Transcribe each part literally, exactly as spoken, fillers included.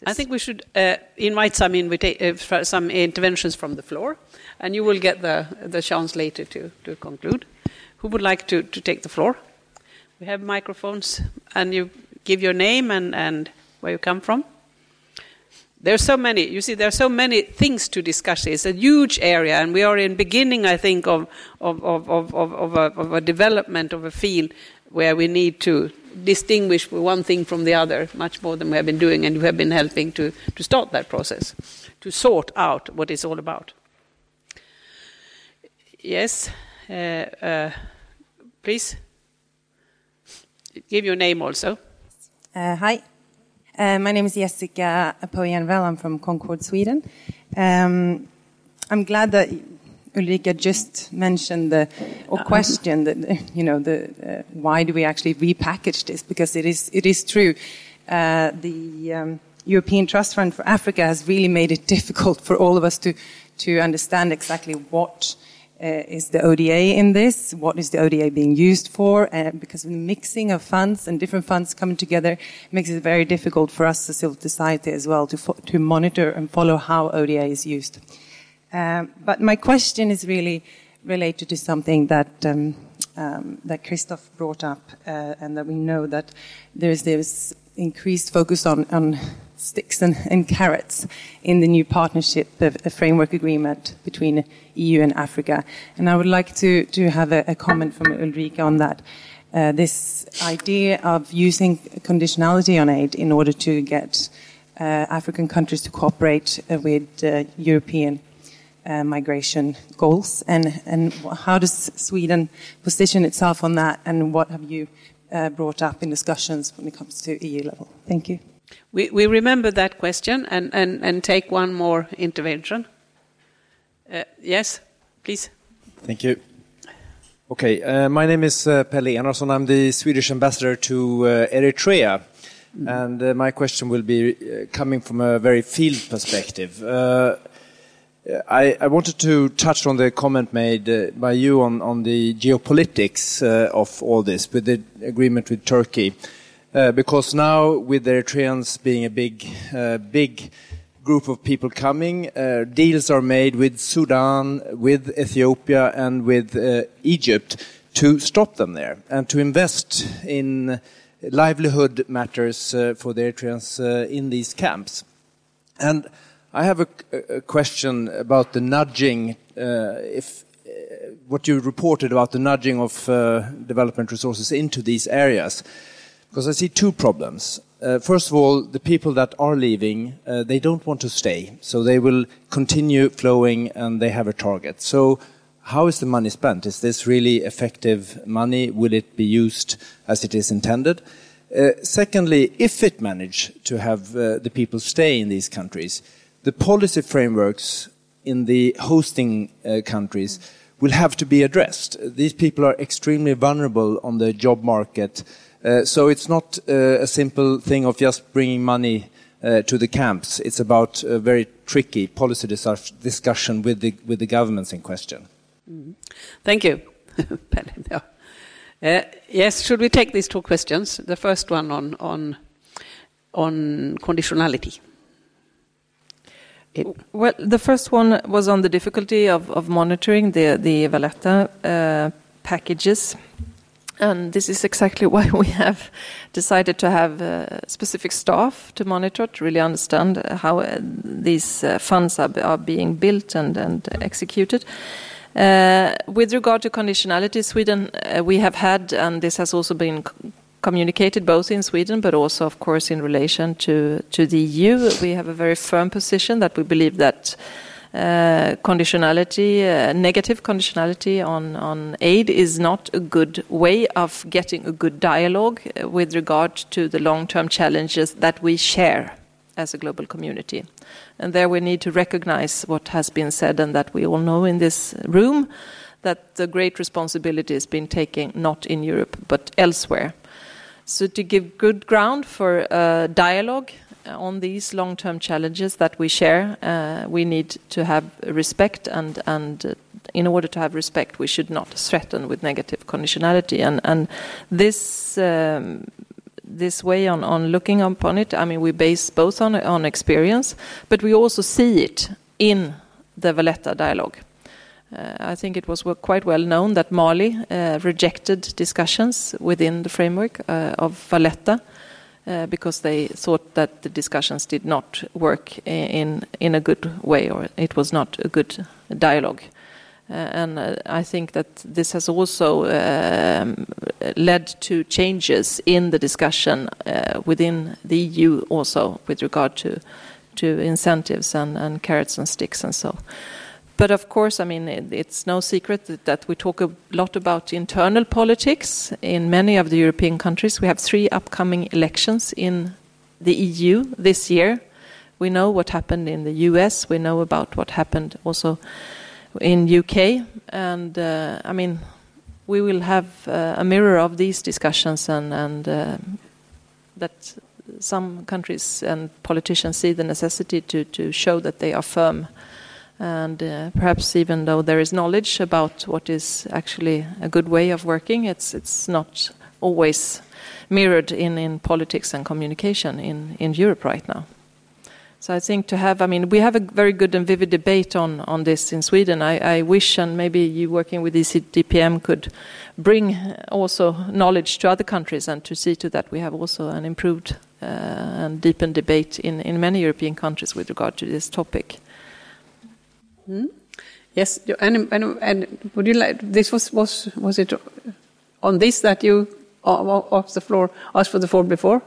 I think we should uh, invite some invita- uh, some interventions from the floor, and you will get the the chance later to, to conclude. Who would like to, to take the floor? We have microphones, and you give your name and, and where you come from. There's so many, you see, there are so many things to discuss. It's a huge area, and we are in beginning, I think, of of of of, of, a, of a development of a field where we need to distinguish one thing from the other much more than we have been doing, and you have been helping to, to start that process, to sort out what it's all about. Yes, uh, uh, please give your name also. Uh, hi, uh, my name is Jessica Pojenvell. I'm from Concord, Sweden. Um, I'm glad that Ulrika just mentioned the, or questioned the, you know, the uh, why do we actually repackage this? Because it is it is true. Uh, the um, European Trust Fund for Africa has really made it difficult for all of us to to understand exactly what uh, is the O D A in this, what is the O D A being used for, uh, because the mixing of funds and different funds coming together makes it very difficult for us as civil society as well to fo- to monitor and follow how O D A is used. Um, but my question is really related to something that um, um, that Christoph brought up, uh, and that we know that there's this increased focus on, on sticks and, and carrots in the new partnership, a, a framework agreement between E U and Africa. And I would like to, to have a, a comment from Ulrika on that. Uh, this idea of using conditionality on aid in order to get uh, African countries to cooperate uh, with uh, European Uh, migration goals, and, and how does Sweden position itself on that, and what have you uh, brought up in discussions when it comes to E U level? Thank you. We, we remember that question and, and, and take one more intervention. Uh, yes, please. Thank you. Okay, uh, my name is uh, Pelle Enarsson. I'm the Swedish ambassador to uh, Eritrea. Mm. And uh, my question will be uh, coming from a very field perspective. Uh, I, I wanted to touch on the comment made uh, by you on, on the geopolitics uh, of all this, with the agreement with Turkey. Uh, because now, with the Eritreans being a big, uh, big group of people coming, uh, deals are made with Sudan, with Ethiopia, and with uh, Egypt to stop them there and to invest in livelihood matters uh, for the Eritreans uh, in these camps. And I have a, a question about the nudging, uh, if uh, what you reported about the nudging of uh, development resources into these areas, because I see two problems. Uh, first of all, the people that are leaving, uh, they don't want to stay, so they will continue flowing, and they have a target. So how is the money spent? Is this really effective money? Will it be used as it is intended? Uh, secondly, if it manage to have uh, the people stay in these countries, the policy frameworks in the hosting uh, countries will have to be addressed. These people are extremely vulnerable on the job market, uh, so it's not uh, a simple thing of just bringing money uh, to the camps. It's about a very tricky policy dis- discussion with the with the governments in question. Mm-hmm. Thank you. uh, yes, should we take these two questions? The first one on on on conditionality. It. Well, the first one was on the difficulty of, of monitoring the the Valletta uh, packages, and this is exactly why we have decided to have uh, specific staff to monitor, to really understand how uh, these uh, funds are, are being built and, and executed. Uh, with regard to conditionality, Sweden, uh, we have had, and this has also been c- communicated both in Sweden but also, of course, in relation to, to the E U. We have a very firm position that we believe that uh, conditionality, uh, negative conditionality on, on aid is not a good way of getting a good dialogue uh, with regard to the long-term challenges that we share as a global community. And there we need to recognize what has been said, and that we all know in this room, that the great responsibility is being taken not in Europe but elsewhere. So to give good ground for uh, dialogue on these long-term challenges that we share, uh, we need to have respect, and, and uh, in order to have respect, we should not threaten with negative conditionality. And, and this um, this way on, on looking upon it. I mean, we base both on on experience, but we also see it in the Valletta dialogue. Uh, I think it was quite well known that Mali uh, rejected discussions within the framework uh, of Valletta uh, because they thought that the discussions did not work in in a good way, or it was not a good dialogue. Uh, and uh, I think that this has also um, led to changes in the discussion uh, within the E U also with regard to to incentives and, and carrots and sticks and so. But of course, I mean, it, it's no secret that, that we talk a lot about internal politics in many of the European countries. We have three upcoming elections in the E U this year. We know what happened in the U S. We know about what happened also in U K. And, uh, I mean, we will have uh, a mirror of these discussions and, and uh, that some countries and politicians see the necessity to, to show that they are firm. And uh, perhaps even though there is knowledge about what is actually a good way of working, it's it's not always mirrored in, in politics and communication in, in Europe right now. So I think to have, I mean, we have a very good and vivid debate on, on this in Sweden. I, I wish, and maybe you working with E C D P M could bring also knowledge to other countries and to see to that we have also an improved uh, and deepened debate in, in many European countries with regard to this topic. Hmm? Yes, and, and, and would you like, this was, was, was it on this that you off the floor, asked for the floor before?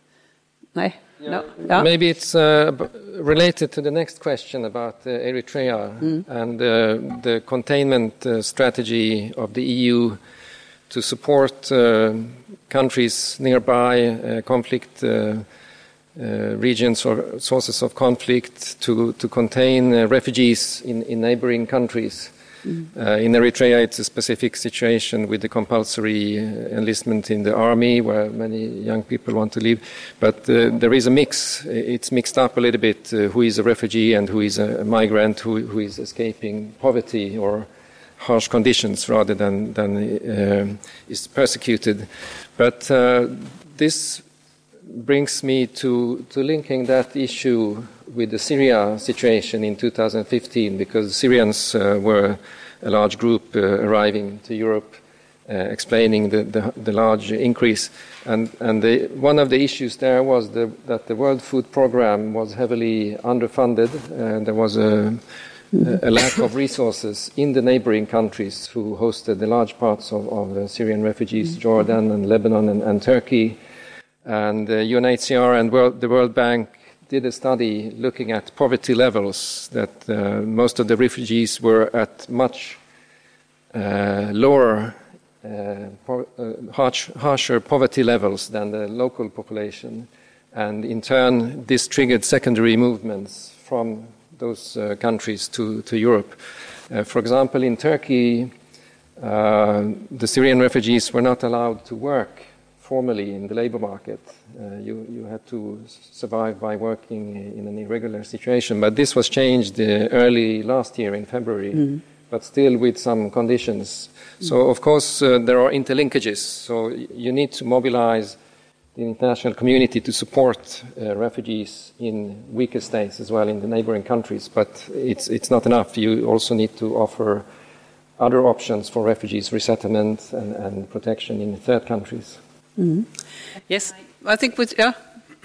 No? Yeah. No? Yeah. Maybe it's uh, related to the next question about uh, Eritrea mm. and uh, the containment uh, strategy of the E U to support uh, countries nearby uh, conflict uh, uh, regions or sources of conflict to, to contain uh, refugees in, in neighboring countries. Mm. Uh, in Eritrea, it's a specific situation with the compulsory uh, enlistment in the army, where many young people want to leave. But uh, there is a mix. It's mixed up a little bit. Uh, who is a refugee and who is a migrant? Who, who is escaping poverty or harsh conditions rather than than uh, is persecuted? But uh, this brings me to to linking that issue with the Syria situation in two thousand fifteen, because Syrians uh, were a large group uh, arriving to Europe, uh, explaining the, the, the large increase. And, and the, one of the issues there was the, that the World Food Programme was heavily underfunded, and there was a, a lack of resources in the neighboring countries who hosted the large parts of, of the Syrian refugees, Jordan and Lebanon and, and Turkey. And uh, U N H C R and World, the World Bank did a study looking at poverty levels, that uh, most of the refugees were at much uh, lower, uh, po- uh, harsh, harsher poverty levels than the local population. And in turn, this triggered secondary movements from those uh, countries to, to Europe. Uh, for example, in Turkey, uh, the Syrian refugees were not allowed to work formally in the labor market. Uh, you, you had to survive by working in an irregular situation. But this was changed uh, early last year in February, mm. but still with some conditions. Mm. So, of course, uh, there are interlinkages. So you need to mobilize the international community to support uh, refugees in weaker states as well in the neighboring countries. But it's, it's not enough. You also need to offer other options for refugees, resettlement and, and protection in third countries. Mm-hmm. Yes, I think with yeah.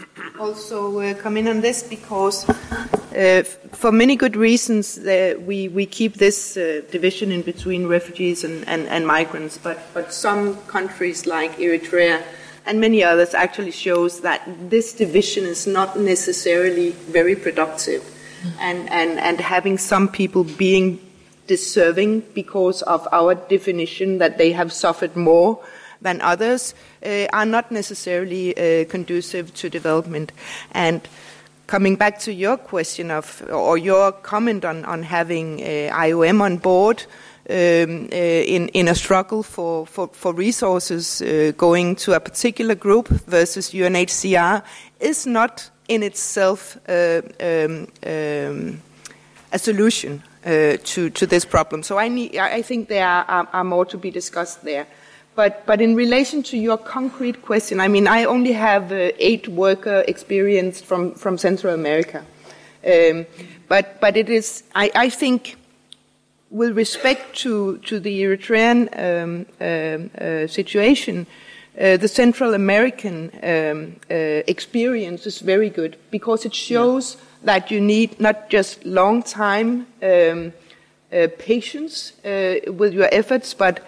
Also uh, come in on this because, uh, for many good reasons, uh, we we keep this uh, division in between refugees and, and, and migrants. But but some countries like Eritrea and many others actually shows that this division is not necessarily very productive, mm-hmm. and and and having some people being deserving because of our definition that they have suffered more than others uh, are not necessarily uh, conducive to development. And coming back to your question of, or your comment on, on having uh, I O M on board um, uh, in, in a struggle for, for, for resources uh, going to a particular group versus U N H C R is not in itself uh, um, um, a solution uh, to, to this problem. So I, need, I think there are, are, are more to be discussed there. but, but in relation to your concrete question, I mean, I only have uh, eight worker experience from, from Central America. Um, but, but it is, I, I think, with respect to, to the Eritrean um, um, uh, situation, uh, the Central American um, uh, experience is very good because it shows yeah. that you need not just long time um, uh, patience uh, with your efforts, but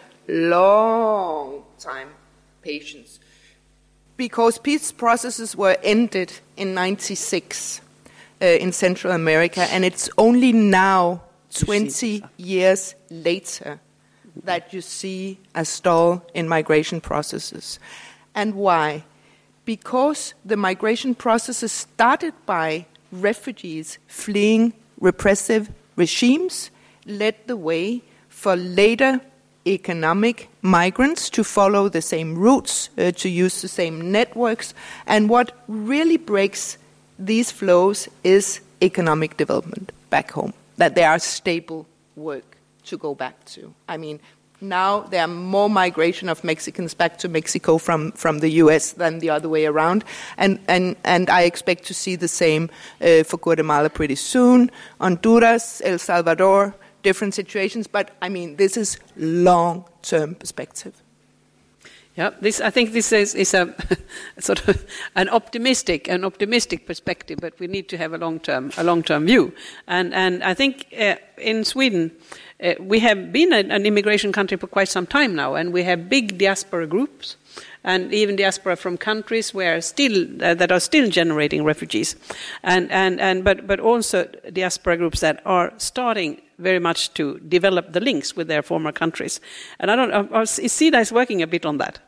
long time patience. Because peace processes were ended in ninety-six uh, in Central America, and it's only now, twenty years later, that you see a stall in migration processes. And why? Because the migration processes started by refugees fleeing repressive regimes, led the way for later economic migrants to follow the same routes, uh, to use the same networks. And what really breaks these flows is economic development back home, that there are stable work to go back to. I mean, now there are more migration of Mexicans back to Mexico from, from the U S than the other way around. And, and, and I expect to see the same uh, for Guatemala pretty soon. Honduras, El Salvador, different situations. But, I mean, this is long-term perspective. Yeah, this I think this is, is a sort of an optimistic, an optimistic perspective, but we need to have a long-term, a long-term view. And and I think uh, in Sweden uh, we have been an, an immigration country for quite some time now, and we have big diaspora groups, and even diaspora from countries where still uh, that are still generating refugees, and and and but but also diaspora groups that are starting very much to develop the links with their former countries. And I don't know, SIDA is working a bit on that.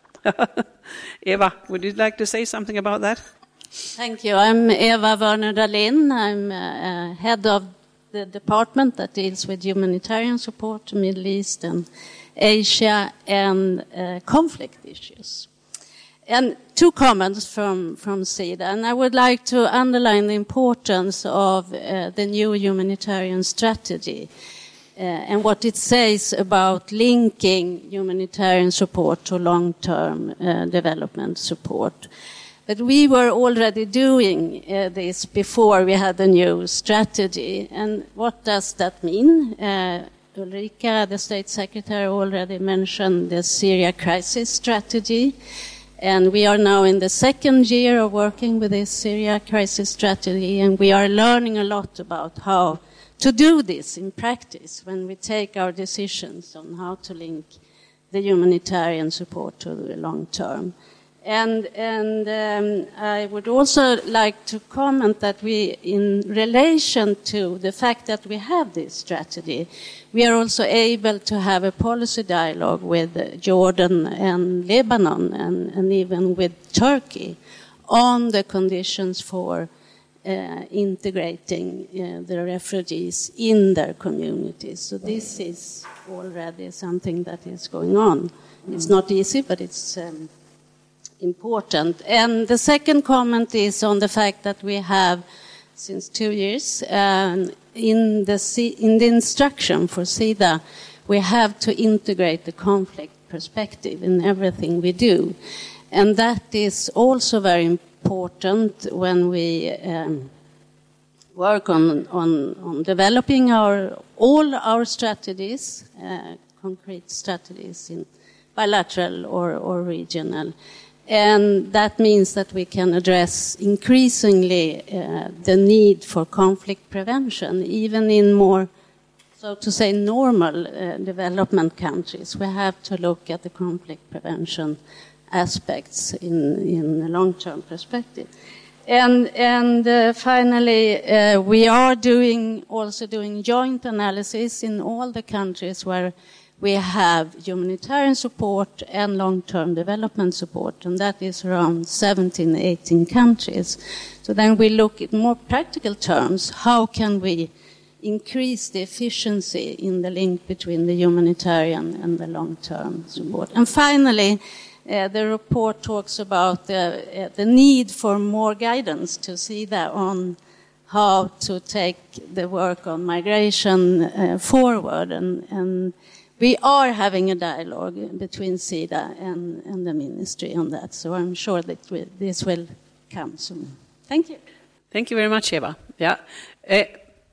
Eva, would you like to say something about that? Thank you. I'm Eva Werner-Dahlin. I'm uh, head of the department that deals with humanitarian support to Middle East and Asia and uh, conflict issues. And two comments from, from SIDA, and I would like to underline the importance of uh, the new humanitarian strategy uh, and what it says about linking humanitarian support to long-term uh, development support. But we were already doing uh, this before we had the new strategy. And what does that mean? Uh, Ulrika, the State Secretary, already mentioned the Syria crisis strategy. And we are now in the second year of working with this Syria crisis strategy, and we are learning a lot about how to do this in practice when we take our decisions on how to link the humanitarian support to the long term. And, and um, I would also like to comment that we, in relation to the fact that we have this strategy, we are also able to have a policy dialogue with Jordan and Lebanon and, and even with Turkey on the conditions for uh, integrating uh, the refugees in their communities. So this is already something that is going on. It's not easy, but it's um, important. And the second comment is on the fact that we have, since two years, um, in the C- in the instruction for SIDA, we have to integrate the conflict perspective in everything we do. And that is also very important when we um, work on, on, on developing our all our strategies, uh, concrete strategies in bilateral or, or regional. And that means that we can address increasingly uh, the need for conflict prevention, even in more, so to say, normal uh, development countries. We have to look at the conflict prevention aspects in, in a long-term perspective. And, and uh, finally, uh, we are doing also doing joint analysis in all the countries where we have humanitarian support and long-term development support, and that is around seventeen, eighteen countries. So then we look at more practical terms, how can we increase the efficiency in the link between the humanitarian and the long-term support. And finally, uh, the report talks about the, uh, the need for more guidance to SIDA on how to take the work on migration uh, forward, and, and we are having a dialogue between SIDA and, and the ministry on that, so I'm sure that we, this will come soon. Thank you. Thank you very much, Eva. Yeah, uh,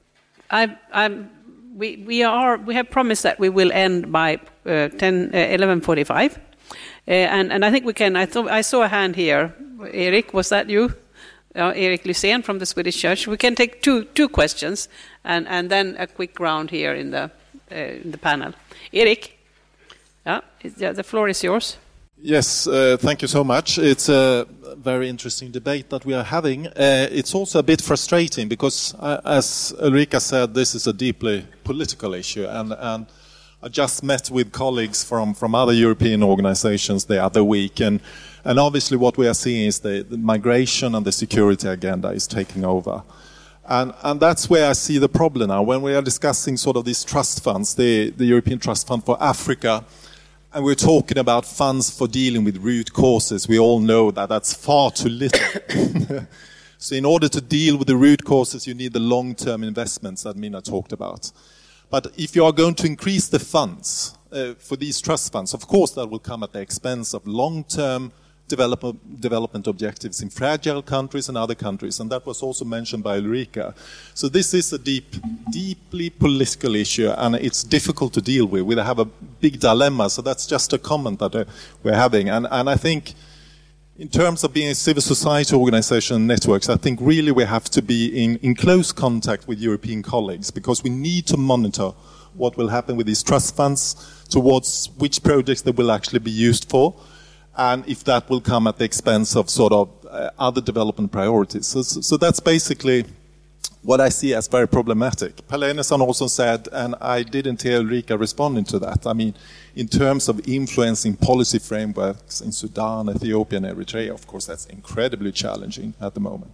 I, I'm, we we are we have promised that we will end by uh, ten, uh, eleven forty-five, uh, and and I think we can. I thought I saw a hand here. Erik, was that you? Uh, Erik Lysén from the Swedish Church. We can take two two questions, and and then a quick round here in the uh, in the panel. Erik, yeah, yeah, the floor is yours. Yes, uh, thank you so much. It's a very interesting debate that we are having. Uh, it's also a bit frustrating because, uh, as Ulrika said, this is a deeply political issue, and, and I just met with colleagues from, from other European organizations the other week, and, and obviously what we are seeing is the, the migration and the security agenda is taking over. And, and that's where I see the problem now. When we are discussing sort of these trust funds, the, the European Trust Fund for Africa, and we're talking about funds for dealing with root causes, we all know that that's far too little. So in order to deal with the root causes, you need the long-term investments that Mina talked about. But if you are going to increase the funds uh, for these trust funds, of course that will come at the expense of long-term develop- development objectives in fragile countries and other countries, and that was also mentioned by Ulrika. So this is a deep, deeply political issue, and it's difficult to deal with. We have a big dilemma, so that's just a comment that uh, we're having. And, and I think in terms of being a civil society organization and networks, I think really we have to be in, in close contact with European colleagues, because we need to monitor what will happen with these trust funds, towards which projects they will actually be used for, and if that will come at the expense of sort of uh, other development priorities. So, so that's basically what I see as very problematic. Pelle Einarsson also said, and I didn't hear Ulrika responding to that, I mean, in terms of influencing policy frameworks in Sudan, Ethiopia, and Eritrea, of course, that's incredibly challenging at the moment.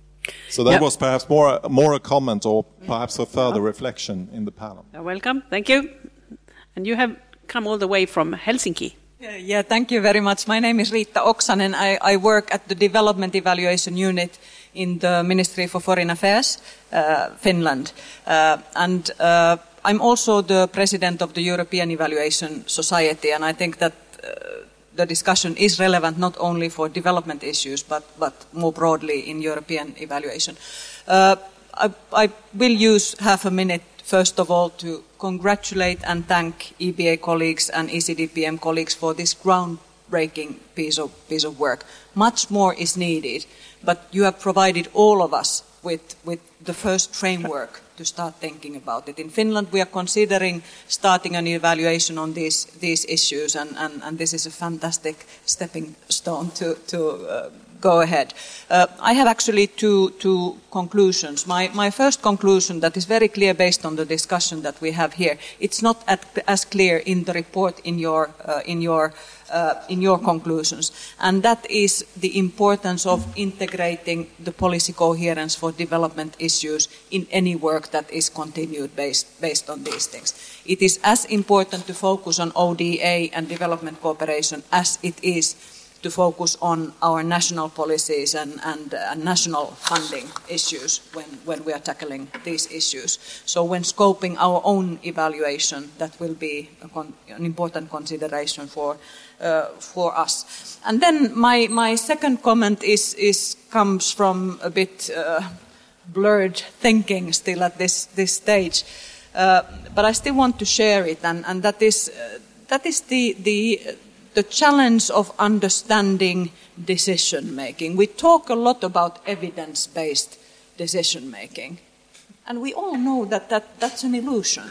So that yeah. was perhaps more, more a comment or perhaps a further yeah. reflection in the panel. You're welcome. Thank you. And you have come all the way from Helsinki. Yeah, yeah, thank you very much. My name is Riitta Oksanen. I, I work at the Development Evaluation Unit in the Ministry for Foreign Affairs, uh, Finland. Uh, and uh, I'm also the president of the European Evaluation Society, and I think that uh, the discussion is relevant not only for development issues, but, but more broadly in European evaluation. Uh, I, I will use half a minute, first of all, to congratulate and thank E B A colleagues and E C D P M colleagues for this groundbreaking piece of, piece of work. Much more is needed, but you have provided all of us with, with the first framework to start thinking about it. In Finland, we are considering starting an evaluation on these, these issues, and, and, and this is a fantastic stepping stone to, to uh, go ahead. Uh, I have actually two, two conclusions. My, my first conclusion that is very clear based on the discussion that we have here. It's not at, as clear in the report in your, uh, in your, uh, in your conclusions. And that is the importance of integrating the policy coherence for development issues in any work that is continued based, based on these things. It is as important to focus on O D A and development cooperation as it is to focus on our national policies and, and uh, national funding issues when, when we are tackling these issues. So when scoping our own evaluation, that will be a con- an important consideration for, uh, for us. And then my, my second comment is, is comes from a bit uh, blurred thinking still at this, this stage. Uh, but I still want to share it, and, and that is, uh, that is the... the the challenge of understanding decision-making. We talk a lot about evidence-based decision-making, and we all know that, that that's an illusion.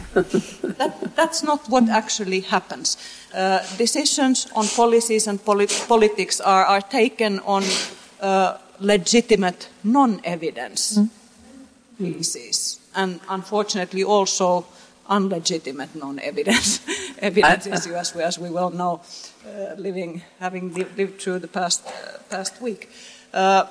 that, that's not what actually happens. Uh, decisions on policies and polit- politics are, are taken on uh, legitimate non-evidence mm. basis, and unfortunately also unlegitimate non-evidence evidence issue, as we, as we well know, uh, living, having lived, lived through the past uh, past week. Uh,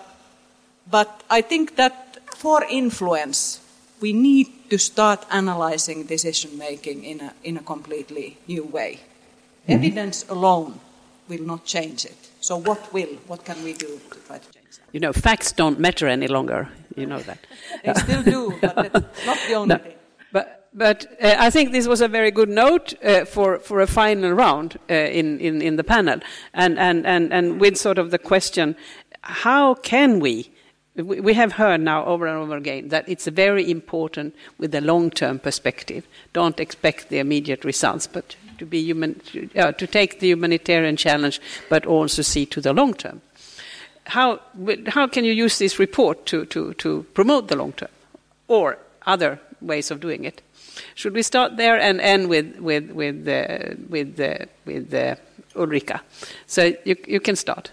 but I think that for influence, we need to start analyzing decision making in a in a completely new way. Mm-hmm. Evidence alone will not change it. So what will? What can we do to try to change that? You know, facts don't matter any longer. You know that. They still do, but it's not the only no, thing. But but uh, I think this was a very good note uh, for, for a final round uh, in, in, in the panel. And, and, and, and with sort of the question, how can we, we, we have heard now over and over again that it's very important with the long-term perspective. Don't expect the immediate results, but to, be human, to, uh, to take the humanitarian challenge, but also see to the long term. How, how can you use this report to, to, to promote the long term? Or other ways of doing it. Should we start there and end with with with uh, with uh, with uh, Ulrika? So you you can start.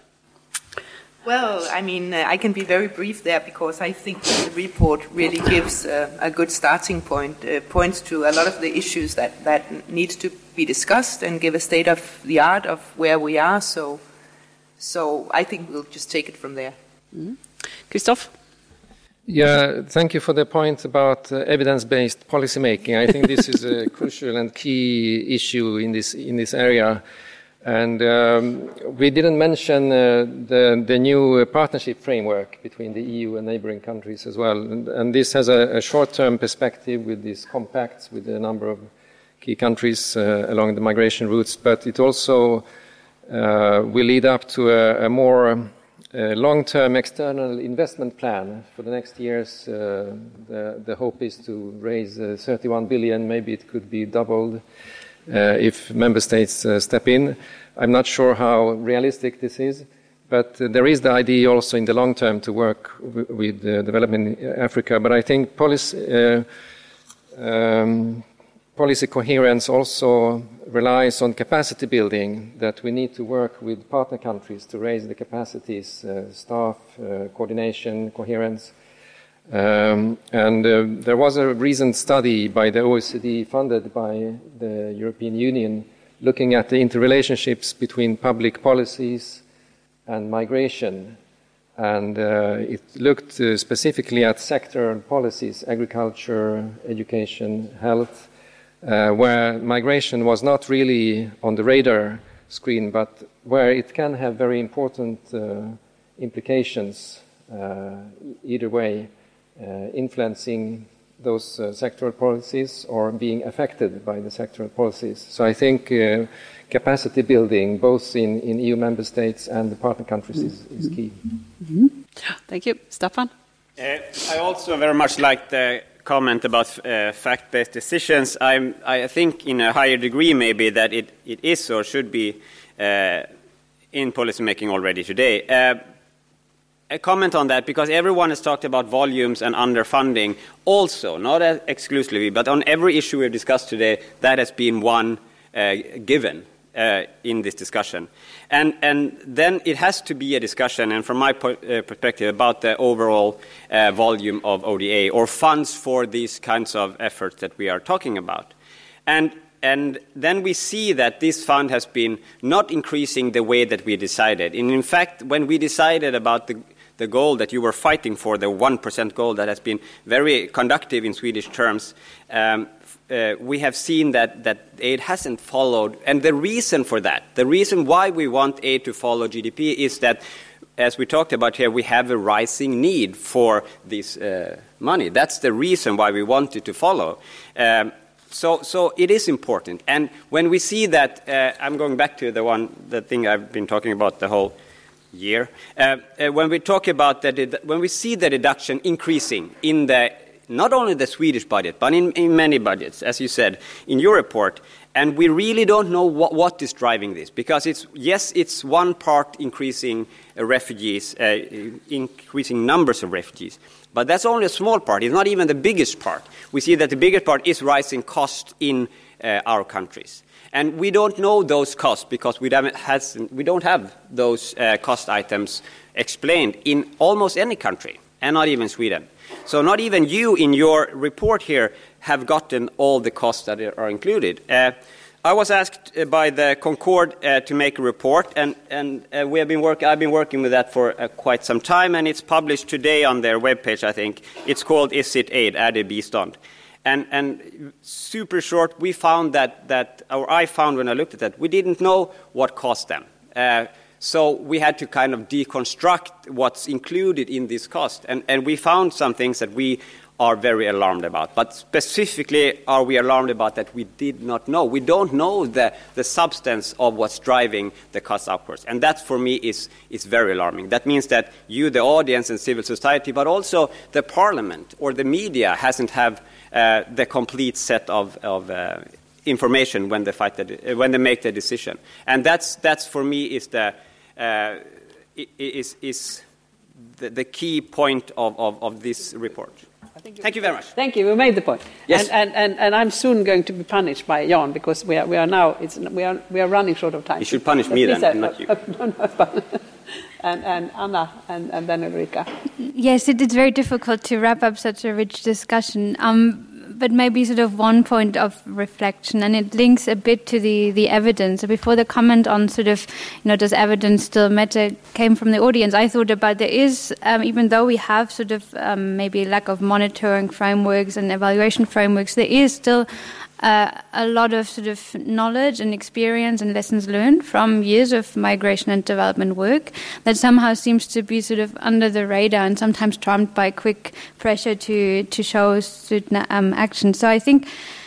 Well, I mean, uh, I can be very brief there because I think the report really gives uh, a good starting point, uh, points to a lot of the issues that that need to be discussed and give a state of the art of where we are. So, so I think we'll just take it from there. Mm-hmm. Christoph? Yeah, thank you for the point about uh, evidence-based policymaking. I think this is a crucial and key issue in this in this area. And um, we didn't mention uh, the, the new partnership framework between the E U and neighboring countries as well. And, and this has a, a short-term perspective with these compacts with a number of key countries uh, along the migration routes, but it also uh, will lead up to a, a more uh, long-term external investment plan for the next years. Uh, the, the hope is to raise uh, thirty-one billion, maybe it could be doubled. Uh, if member states uh, step in. I'm not sure how realistic this is, but uh, there is the idea also in the long term to work w- with uh, development in Africa. But I think policy, uh, um, policy coherence also relies on capacity building, that we need to work with partner countries to raise the capacities, uh, staff, uh, coordination, coherence. Um, and uh, there was a recent study by the O E C D funded by the European Union looking at the interrelationships between public policies and migration. And uh, it looked uh, specifically at sectoral policies, agriculture, education, health, uh, where migration was not really on the radar screen, but where it can have very important uh, implications uh, either way. Uh, influencing those uh, sectoral policies or being affected by the sectoral policies. So I think uh, capacity building, both in, in E U member states and the partner countries, is, is key. Mm-hmm. Thank you. Staffan? Uh, I also very much like the comment about uh, fact-based decisions. I'm, I think in a higher degree maybe that it, it is or should be uh, in policymaking already today. Uh, A comment on that, because everyone has talked about volumes and underfunding also, not exclusively, but on every issue we've discussed today, that has been one uh, given uh, in this discussion. And, and then it has to be a discussion, and from my po- uh, perspective, about the overall uh, volume of O D A or funds for these kinds of efforts that we are talking about. And And then we see that this fund has been not increasing the way that we decided. And in fact, when we decided about the, the goal that you were fighting for, the one percent goal that has been very conductive in Swedish terms, um, uh, we have seen that, that aid hasn't followed. And the reason for that, the reason why we want aid to follow G D P is that, as we talked about here, we have a rising need for this uh, money. That's the reason why we want it to follow. Um, So, so it is important. And when we see that, uh, I'm going back to the one, the thing I've been talking about the whole year. Uh, uh, when we talk about that, when we see the reduction increasing in the, not only the Swedish budget, but in, in many budgets, as you said, in your report, and we really don't know what, what is driving this, because it's, yes, it's one part increasing uh, refugees, uh, increasing numbers of refugees, but that's only a small part. It's not even the biggest part. We see that the biggest part is rising cost in uh, our countries. And we don't know those costs because we don't, has, we don't have those uh, cost items explained in almost any country, and not even Sweden. So not even you in your report here have gotten all the costs that are included. Uh, I was asked uh, by the Concord uh, to make a report, and, and uh, we have been work- I've been working with that for uh, quite some time, and it's published today on their webpage, I think. It's called Is It Aid? Är det bistånd? And, and super short, we found that, that, or I found when I looked at that, we didn't know what cost them. Uh, so we had to kind of deconstruct what's included in this cost. And, and we found some things that we are very alarmed about. But specifically, are we alarmed about that we did not know? We don't know the, the substance of what's driving the cuts upwards. And that, for me, is, is very alarming. That means that you, the audience and civil society, but also the parliament or the media hasn't have uh, the complete set of, of uh, information when they, fight the, uh, when they make the decision. And that's, that's for me, is the, uh, is, is the, the key point of, of, of this report. Thank you very much. Thank you. We made the point. Yes. And, and, and, and I'm soon going to be punished by Jan because we are, we are now it's, we are we are running short of time. You should punish so me then, uh, not you. Uh, no, no, and, and Anna and, and then Ulrika. Yes, it is very difficult to wrap up such a rich discussion. Um, but maybe sort of one point of reflection, and it links a bit to the, the evidence. So before the comment on sort of, you know, does evidence still matter, came from the audience, I thought about there is, um, even though we have sort of um, maybe lack of monitoring frameworks and evaluation frameworks, there is still Uh, a lot of sort of knowledge and experience and lessons learned from years of migration and development work that somehow seems to be sort of under the radar and sometimes trumped by quick pressure to to show certain um, action. So I think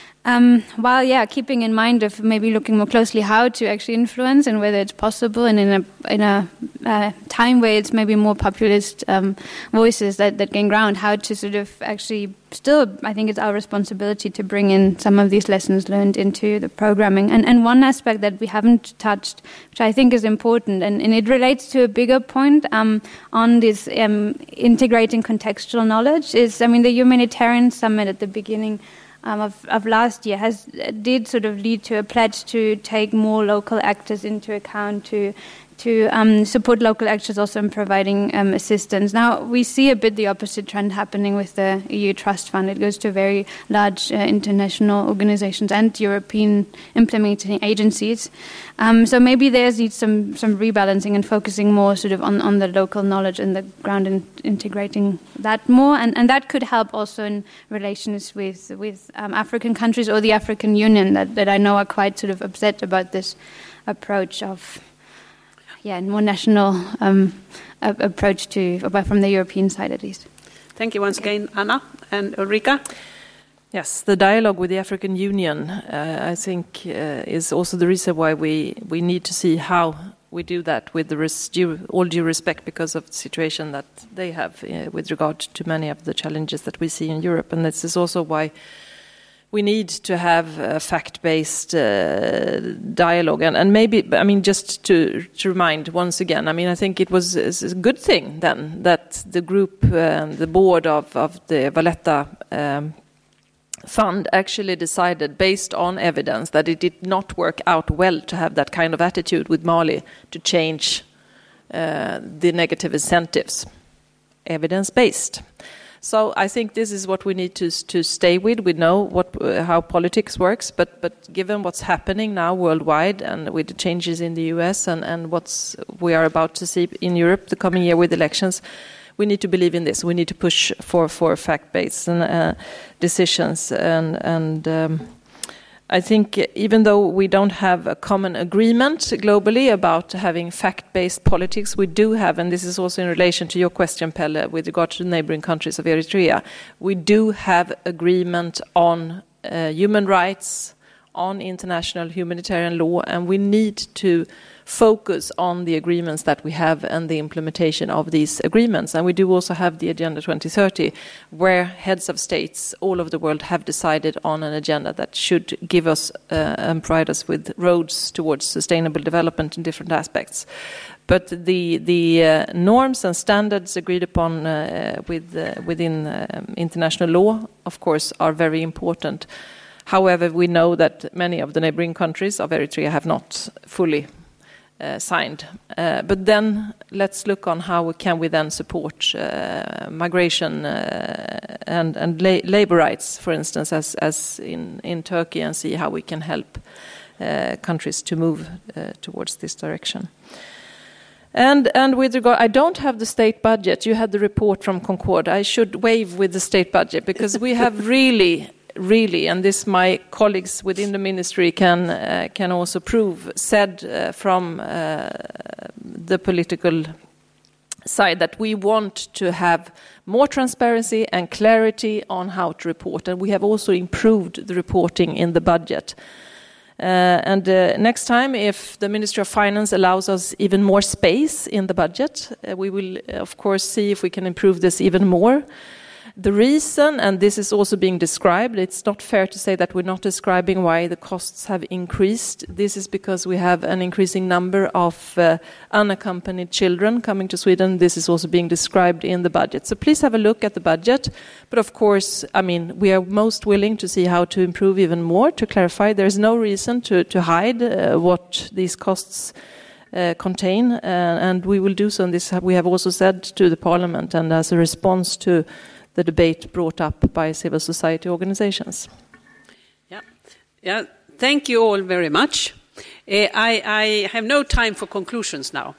um, while, yeah, keeping in mind of maybe looking more closely how to actually influence and whether it's possible and in a in a uh, time where it's maybe more populist um, voices that, that gain ground, how to sort of actually still, I think it's our responsibility to bring in some of these lessons learned into the programming. And, and one aspect that we haven't touched, which I think is important, and, and it relates to a bigger point um, on this um, integrating contextual knowledge, is, I mean, the Humanitarian Summit at the beginning um, of, of last year has did sort of lead to a pledge to take more local actors into account, to to um, support local actors also in providing um, assistance. Now, we see a bit the opposite trend happening with the E U Trust Fund. It goes to very large uh, international organizations and European implementing agencies. Um, so maybe there needs some, some rebalancing and focusing more sort of on, on the local knowledge and the ground and integrating that more. And, and that could help also in relations with, with um, African countries or the African Union that, that I know are quite sort of upset about this approach of Yeah, more national um, approach to, from the European side at least. Thank you once again, Anna and Ulrika. Yes, the dialogue with the African Union, uh, I think, uh, is also the reason why we, we need to see how we do that with the res- due, all due respect because of the situation that they have uh, with regard to many of the challenges that we see in Europe. And this is also why we need to have a fact-based uh, dialogue. And, and maybe, I mean, just to, to remind once again, I mean, I think it was a good thing then that the group, uh, the board of, of the Valletta um, Fund actually decided, based on evidence, that it did not work out well to have that kind of attitude with Mali to change uh, the negative incentives, evidence-based. So I think this is what we need to to stay with. We know what uh, how politics works, but but given what's happening now worldwide and with the changes in the U S and and what's we are about to see in Europe the coming year with elections, we need to believe in this. We need to push for for fact-based and, uh, decisions. And and um, I think even though we don't have a common agreement globally about having fact-based politics, we do have, and this is also in relation to your question, Pelle, with regard to the neighboring countries of Eritrea, we do have agreement on uh, human rights, on international humanitarian law, and we need to focus on the agreements that we have and the implementation of these agreements. And we do also have the Agenda twenty thirty, where heads of states all over the world have decided on an agenda that should give us uh, and provide us with roads towards sustainable development in different aspects. But the the uh, norms and standards agreed upon uh, with uh, within uh, international law, of course, are very important. However, we know that many of the neighboring countries of Eritrea have not fully uh, signed. Uh, but then let's look on how can we then support uh, migration uh, and, and la- labor rights, for instance, as, as in, in Turkey, and see how we can help uh, countries to move uh, towards this direction. And and with regard, I don't have the state budget. You had the report from Concord. I should wave with the state budget because we have really... Really, and this my colleagues within the ministry can uh, can also prove, said uh, from uh, the political side that we want to have more transparency and clarity on how to report, and we have also improved the reporting in the budget. Uh, and uh, next time, if the Ministry of Finance allows us even more space in the budget, uh, we will, uh, of course, see if we can improve this even more. The reason, and this is also being described, it's not fair to say that we're not describing why the costs have increased. This is because we have an increasing number of uh, unaccompanied children coming to Sweden. This is also being described in the budget. So please have a look at the budget. But of course, I mean, we are most willing to see how to improve even more, to clarify. There's no reason to, to hide uh, what these costs uh, contain, uh, and we will do so. And this we have also said to the Parliament, and as a response to the debate brought up by civil society organizations. Yeah, yeah. Thank you all very much. Uh, I, I have no time for conclusions now,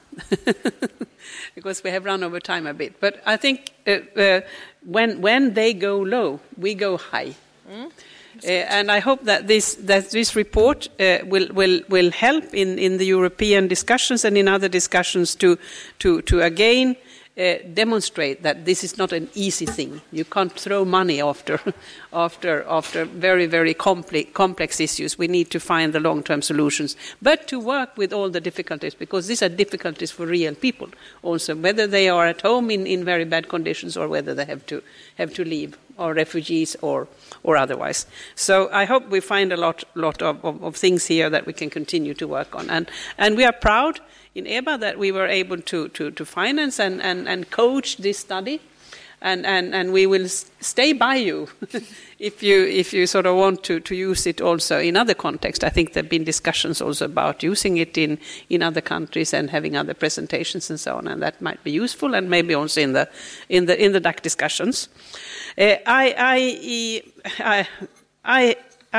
because we have run over time a bit. But I think uh, uh, when when they go low, we go high. Mm. Uh, and I hope that this that this report uh, will will will help in, in the European discussions and in other discussions to to to again Uh, demonstrate that this is not an easy thing. You can't throw money after after after very very complex complex issues. We need to find the long-term solutions, but to work with all the difficulties, because these are difficulties for real people also, whether they are at home in, in very bad conditions or whether they have to have to leave, or refugees or or otherwise. So I hope we find a lot lot of, of, of things here that we can continue to work on, and and we are proud in E B A that we were able to, to, to finance and, and, and coach this study, and, and, and we will stay by you if you if you sort of want to, to use it also in other contexts. I think there have been discussions also about using it in, in other countries and having other presentations and so on, and that might be useful, and maybe also in the in the in the D A C discussions. Uh, I, I, I, I,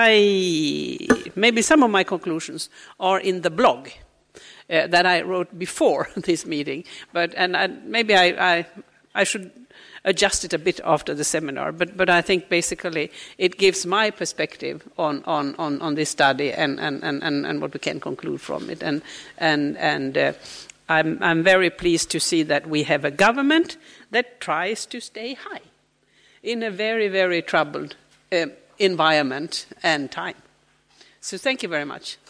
I maybe some of my conclusions are in the blog Uh, that I wrote before this meeting, but and I, maybe I, I I should adjust it a bit after the seminar. But but I think basically it gives my perspective on on, on, on this study and, and, and, and what we can conclude from it. And and and uh, I'm I'm very pleased to see that we have a government that tries to stay high in a very very troubled uh, environment and time. So thank you very much.